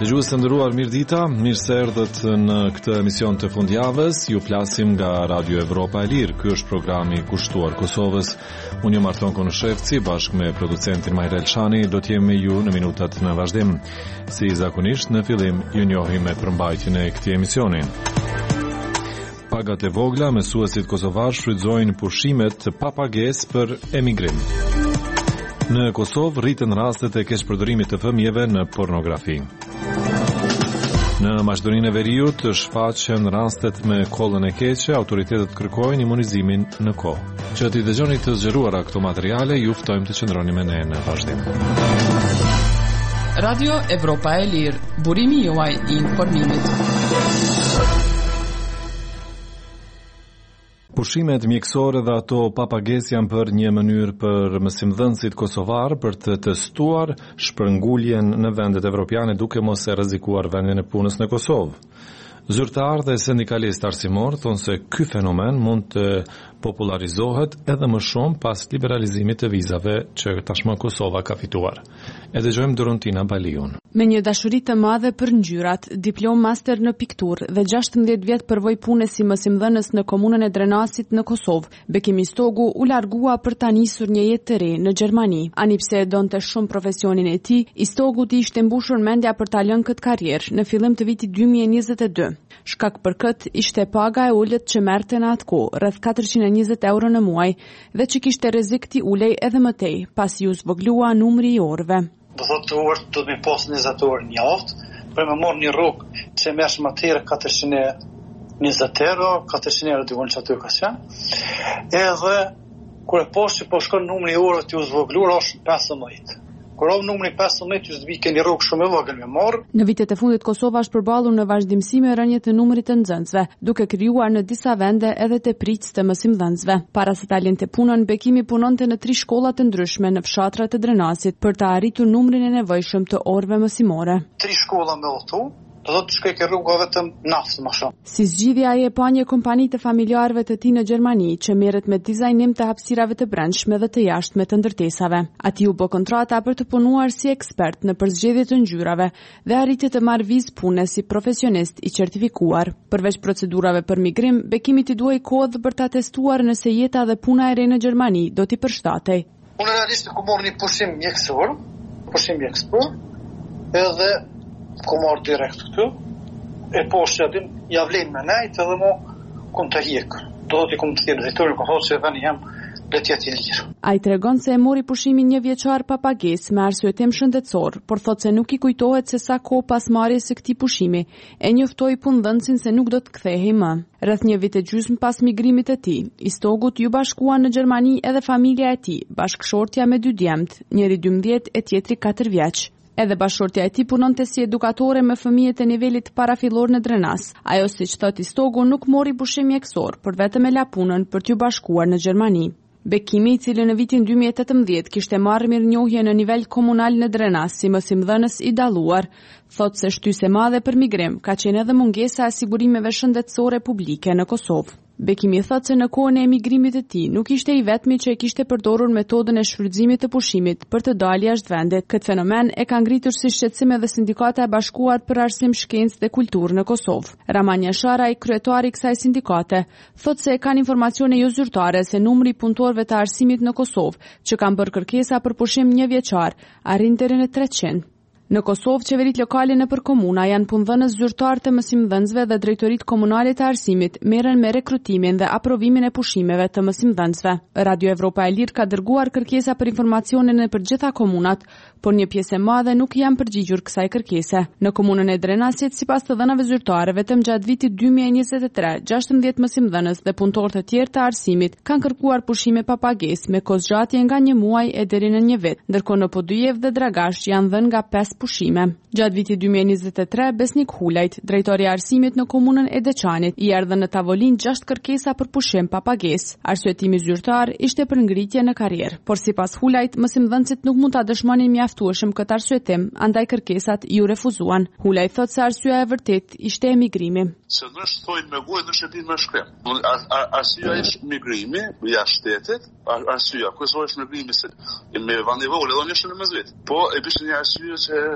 Dëgjues të nderuar, mirëdita, mirë se erdhët në këtë emision të fundjavës. Ju flasim nga Radio Evropa e Lirë. Ky është programi i kushtuar Kosovës. Unë jam Arton Konushevci, bashkë me producentin Majrel Shani, do të jemi me ju në minutat në vazhdim. Si zakonisht, në fillim ju njohim me përmbajtjen e këtij emisioni. Pagat e vogla, mësuesit kosovar shfrytëzojnë pushimet pa pagesë për emigrim. Në Kosovë rritën rastet e keqpërdorimit të fëmijëve në pornografi. Në Maqedoninë e Veriut shfaqen rastet me kollën e keqe, autoritetet kërkojnë imunizimin në kohë. Që t'i dëgjoni të zgjeruara këto materiale, ju ftojmë të qëndroni me ne në vazhdim. Radio Evropa e Lirë, burimi juaj i informimit. Pushimet mjekësore dhe ato pa pagesë janë për një mënyrë për mësimdhënësit kosovar për të testuar shpërnguljen në vendet evropiane duke mos e rrezikuar vendin e punës në Kosovë. Zyrtar dhe sindikalistë arsimor thonë se ky fenomen mund të popularizohet edhe më shumë pas liberalizimit të vizave që tashmë Kosova ka fituar. E dëgjojmë Dorontina Baliun. Me një dashuri të madhe për ngjyrat, diplom master në pikturë dhe 16 vjet përvojë pune si mësimdhënës në komunën e Drenasit në Kosovë, Bekim Istogu u largua për ta nisur një jetë të re në Gjermani. Ani pse e donte shumë profesionin e tij, Istogu i ishte mbushur mendja për ta lënë këtë karrierë në fillim të vitit 2022. Shkak për këtë ishte paga e ulët që merrte në atë kohë, rreth 420 euro në muaj, dhe që kishte rrezik t'i ulej edhe më tej, pasi u zvoglua numri i orëve. Do thotë orë do të më pas 20 orë në javë, për më marr një rrugë që më është më tërë 420 euro, 400 euro dikon që aty ka qenë. Edhe kur e poshtë që po shkon numri i orëve t'u zvogluar është 15. Kur numri 15 ju zbikën një rrugë shumë e vogël me marr. Në vitet e fundit Kosova është përballur në vazhdimsi me rënje të numrit të nxënësve, duke krijuar në disa vende edhe tepritës të mësimdhënësve. Para se ta lënte punën, Bekimi punonte në 3 shkolla të ndryshme në fshatrat e Drenasit për të arritur numrin e nevojshëm të orëve mësimore. 3 shkolla me auto. Do të shkoj ke rruga vetëm natë më shumë. Si zgjidhja e pa një kompani të familjarëve të tij në Gjermani që merret me dizajnim të hapësirave të brendshme dhe të jashtme të ndërtesave. Ati u bë kontrata për të punuar si ekspert në përzgjedhje të ngjyrave dhe arriti të marrë vizë pune si profesionist i certifikuar. Përveç procedurave për migrim, Bekimi t'i duhej kohë për ta testuar nëse jeta dhe puna e re në Gjermani do t'i përshtatej. Unë realisht ku morr një pushim mjekësor, edhe ku marrë direkt këtu, e po shëtin, ja vlen me nejtë edhe mo kom të hjekë. Do të kom të thirë drejtorin, kom thotë se veni jam letjet i lirë. A i tregon se e mori pushimin një vjeçar pa pagesë me arsyetim shëndetësor, por thotë se nuk i kujtohet se sa kohë pas marrjes së këtij pushimi, e njoftoi punëdhënësin se nuk do të kthehej më. Rreth një vit e gjysmë pas migrimit të tij, Istogut ju bashkua në Gjermani edhe familja e tij, bashkëshortja me 2 djemt, njëri 12 e tjetri 4 vjeç. Edhe bashkëshortja e tij punonte si edukatore me fëmijët e nivelit parafillor në Drenas. Ajo, siç thot Istogu, nuk mori pushim mjekësor, por vetëm e la punën për t'ju bashkuar në Gjermani. Bekimi, i cili në vitin 2018 kishte marrë mirënjohje në nivel komunal në Drenas si mësimdhënës i dalluar, thot se shtyse madhe për migrim ka qenë edhe mungesa e sigurimeve shëndetësore publike në Kosovë. Bekimi thot se në kohën e emigrimit të tij nuk ishte i vetmi që e kishte përdorur metodën e shfrytëzimit të pushimit për të dalë jashtë vendit. Këtë fenomen e ka ngritur si shqetësim edhe Sindikata e Bashkuar për Arsim, Shkencë dhe Kulturë në Kosovë. Ramanja Shara, i kryetari i kësaj sindikate, thot se kanë informacione jo zyrtare se numri i punëtorëve të arsimit në Kosovë që kanë bërë kërkesa për pushim një vjeçar arrin deri në 300. Në Kosovë, qeveritë lokale nëpër komuna janë punëdhënës zyrtar të mësimdhënësve dhe drejtoritë komunale të arsimit merren me rekrutimin dhe aprovimin e pushimeve të mësimdhënësve. Radio Evropa e Lirë ka dërguar kërkesa për informacione në përgjithësa komunat, por një pjesë e madhe nuk janë përgjigjur kësaj kërkese. Në komunën e Drenasit, sipas të dhënave zyrtare, vetëm gjatë vitit 2023, 16 mësimdhënës dhe punëtorë të tjerë të arsimit kanë kërkuar pushime pa pagesë me kozgjatje nga 1 muaj e deri në 1 vit, ndërkohë në Podujev dhe Dragash janë dhënë nga 5 pushime. Gjatë vitit 2023, Besnik Hulajt, drejtori i arsimit në komunën e Deçanit, i erdhën në tavolinë 6 kërkesa për pushim pa pagesë. Arsyetimi zyrtar ishte për ngritje në karrierë, por sipas Hulajt, mësimdhënësit nuk mund ta dëshmonin mjaftueshëm këtë arsyetim, andaj kërkesat ju refuzuan. Hulajt thotë se arsyeja e vërtetë ishte emigrimi. Se nësh thojnë me gojë, nësh e din me shkrim. Arsyeja është migrimi jashtë shtetit, arsyeja, kërkesoj është migrimi se me vende vogël edhe në mesvit. Po e bishte një arsye që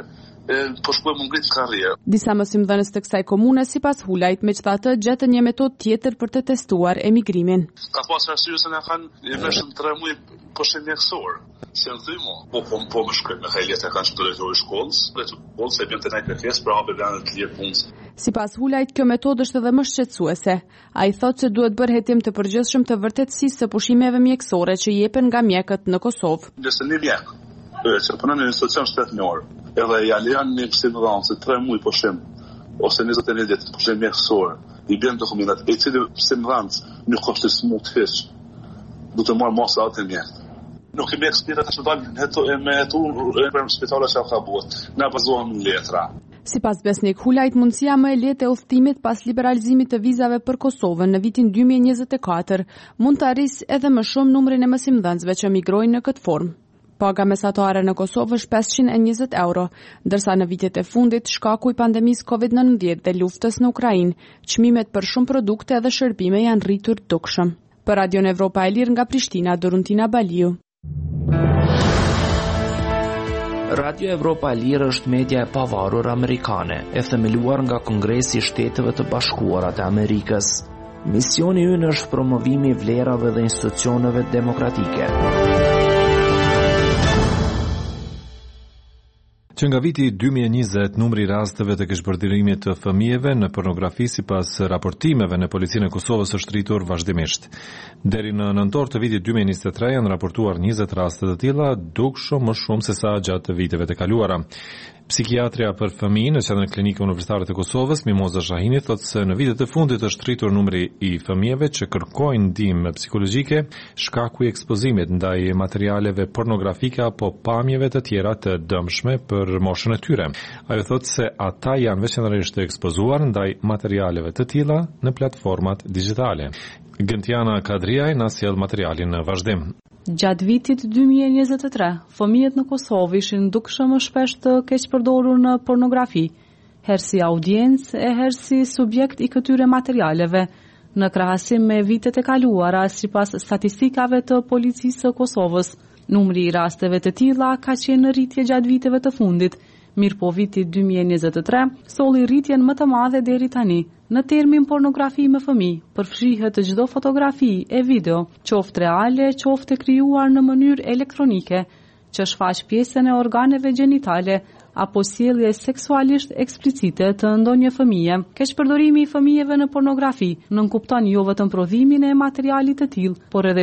po shkoj më ngrit karrierë. Disa mësimdhënës të kësaj komune sipas Hulajt megjithatë gjetën një metodë tjetër për të testuar emigrimin. Ka pas arsye se na kanë veshëm 3 muaj pushim mjekësor. Se në thymo, po më shkret me hajlet e kanë që të drejtori shkollës, se bjën të nejtë kërkes për hape bjanë të lirë punës. Sipas Hulajt, kjo metodë është edhe më shqetësuese. Ai thotë se duhet bërë hetim të përgjithshëm të vërtetësisë së pushimeve mjekësore që jepen nga mjekët në Kosovë. Nëse një mjek, që punon në institucion shtetënor, edhe ja lejon një pushim dhënëse 3 muaj pushim ose 21 ditë pushim mjekësor, i bën dokumentat e cili pushim dhënës nuk është smut hiç. Do të marr mos atë mjek. Nuk kemi eksperienca të shpëtal me në spitale që ka buat. Na bazohem në letra. Sipas Besnik Hulajt, mundësia më e lehtë e udhëtimit pas liberalizimit të vizave për Kosovën në vitin 2024 mund të arrisë edhe më shumë numrin e mësimdhënësve që migrojnë në këtë formë. Paga mesatare në Kosovë është 520 euro, ndërsa në vitet e fundit, shkaku i pandemisë COVID-19 dhe luftës në Ukrainë, çmimet për shumë produkte dhe shërbime janë rritur dukshëm. Për Radion Evropa e Lirë nga Prishtina, Doruntina Baliu. Radio Evropa e Lirë është media e pavarur amerikane, e themeluar nga Kongresi i Shteteve të Bashkuara të Amerikës. Misioni ynë është promovimi i vlerave dhe institucioneve demokratike. Që nga viti 2020, numri i rasteve të keqpërdorimit të fëmijëve në pornografi sipas raportimeve në Policinë e Kosovës është rritur vazhdimisht. Deri në nëntor të vitit 2023 janë raportuar 20 raste të tilla, dukshëm më shumë se sa gjatë viteve të kaluara. Psikiatria për fëmijë në Qendrën Klinike Universitare të Kosovës, Mimoza Shahini, thotë se në vitet e fundit është rritur numri i fëmijëve që kërkojnë ndihmë psikologjike, shkaku i ekspozimit ndaj materialeve pornografike apo pamjeve të tjera të dëmshme për moshën e tyre. Ajo thotë se ata janë veçanërisht të ekspozuar ndaj materialeve të tilla në platformat digjitale. Gentiana Kadriaj na sjell materialin në vazhdim. Gjatë vitit 2023, fëmijët në Kosovë ishin dukshëm më shpesh të keqpërdorur në pornografi, herë si audiencë e herë si subjekt i këtyre materialeve, në krahasim me vitet e kaluara sipas statistikave të Policisë së Kosovës. Numri i rasteve të tilla ka qenë në rritje gjatë viteve të fundit, mirë po viti 2023 solli rritjen më të madhe deri tani. Në termin pornografi me fëmijë, përfshihet çdo fotografi e video, qoftë reale, qoftë krijuar në mënyrë elektronike, që shfaq pjesën e organeve gjenitale apo sjellje seksualisht eksplicite të ndonjë fëmije. Keqpërdorimi i fëmijëve në pornografi nënkupton jo vetëm prodhimin e materialit të tillë, por edhe